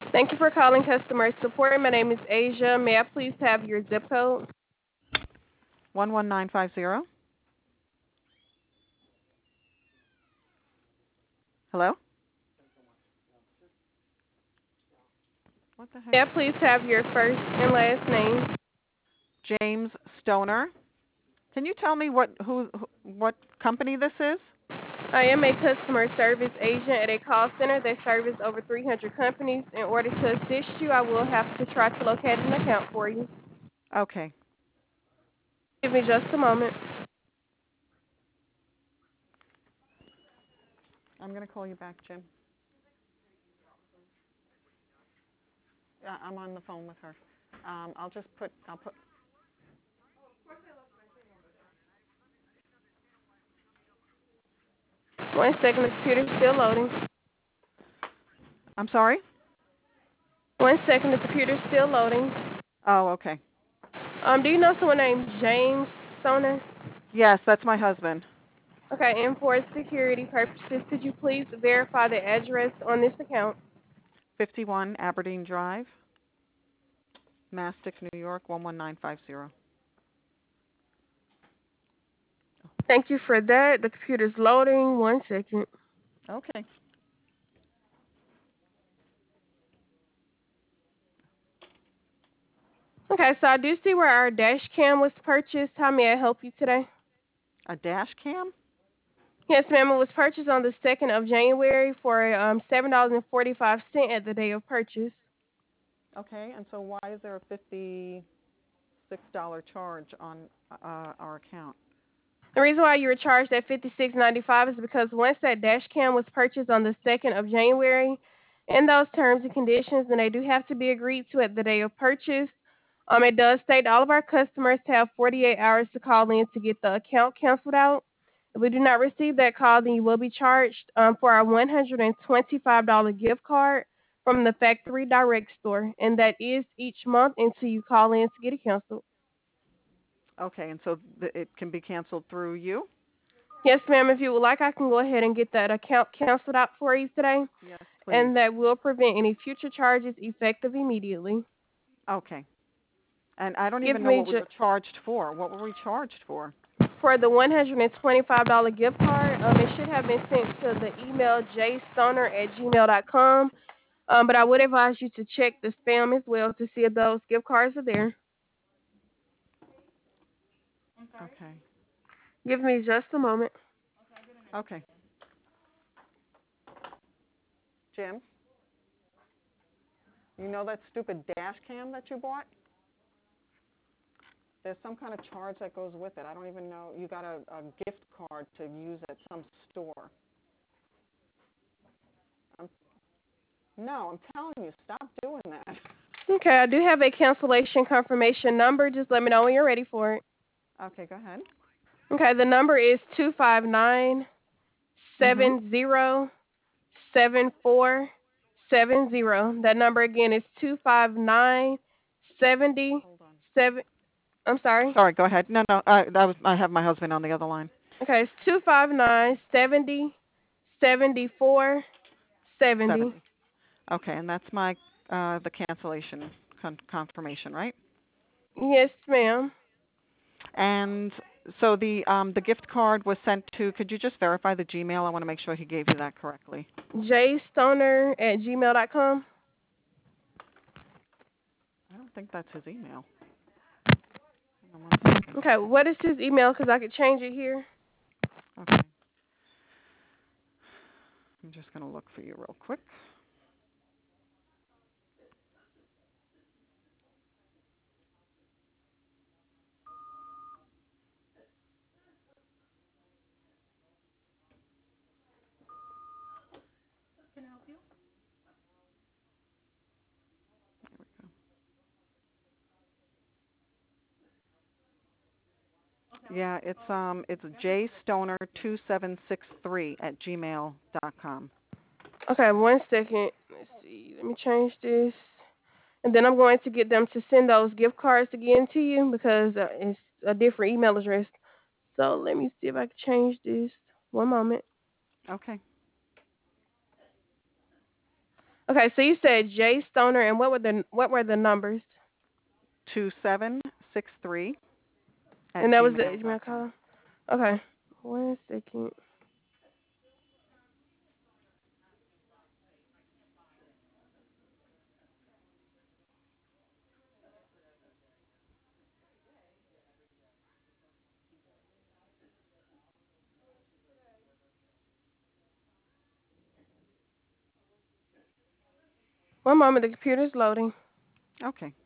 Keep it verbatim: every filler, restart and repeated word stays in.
Thank you for calling customer support. My name is Asia. May I please have your zip code? one one nine five zero. Hello? What the May heck? I please have your first and last name? James Stoner. Can you tell me what who what company this is? I am a customer service agent at a call center that serves over three hundred companies. In order to assist you, I will have to try to locate an account for you. Okay. Give me just a moment. I'm going to call you back, Jim. Yeah, I'm on the phone with her. Um, I'll just put I'll put One second, the computer's still loading. I'm sorry? One second, the computer's still loading. Oh, okay. Um, do you know someone named James Stoner? Yes, that's my husband. Okay, and for security purposes, could you please verify the address on this account? fifty-one Aberdeen Drive, Mastic, New York one one nine five zero. Thank you for that. The computer's loading. One second. Okay. Okay, so I do see where our dash cam was purchased. How may I help you today? A dash cam? Yes, ma'am. It was purchased on the second of January for um, seven dollars and forty-five cents at the day of purchase. Okay. And so why is there a fifty-six dollars charge on uh, our account? The reason why you were charged at fifty-six ninety-five is because once that dash cam was purchased on the second of January, in those terms and conditions, and they do have to be agreed to at the day of purchase, um, it does state all of our customers have forty-eight hours to call in to get the account canceled out. If we do not receive that call, then you will be charged um, for our one hundred twenty-five dollars gift card from the factory direct store, and that is each month until you call in to get it canceled. Okay. And so th- it can be canceled through you? Yes, ma'am. If you would like, I can go ahead and get that account canceled out for you today, Yes, please. and that will prevent any future charges effective immediately. Okay. And I don't Give even know me what we ju- were charged for. What were we charged for? for the one hundred twenty-five dollars gift card. Um, it should have been sent to the email jstoner at gmail dot com. Um, but I would advise you to check the spam as well to see if those gift cards are there. Okay. Give me just a moment. Okay. Jim, you know that stupid dash cam that you bought? There's some kind of charge that goes with it. I don't even know. You got a, a gift card to use at some store. I'm, no, I'm telling you, stop doing that. Okay, I do have a cancellation confirmation number. Just let me know when you're ready for it. Okay, go ahead. Okay, the number is two five nine Mhm. seven zero seven four seven zero. That number again is two five nine seventy Hold on. seven. I'm sorry. Sorry, go ahead. No, no, I that was I have my husband on the other line. Okay, it's two five nine seventy seventy four seventy. seventy. Okay, and that's my uh the cancellation con- confirmation, right? Yes, ma'am. And so the um the gift card was sent to. Could you just verify the Gmail? I want to make sure he gave you that correctly. jstoner at gmail dot com. I don't think that's his email. Hang on one second. Okay, what is his email? Because I could change it here. Okay. I'm just going to look for you real quick. Yeah, it's um it's jstoner two seven six three at gmail dot com. Okay, one second. Let's see. Let me change this. And then I'm going to get them to send those gift cards again to you because uh, it's a different email address. So let me see if I can change this. One moment. Okay. Okay, so you said Jay Stoner, and what were the what were the numbers? Two seven six three at And that was the gmail dot email com. call. Okay, one second. One moment, the computer's loading. Okay.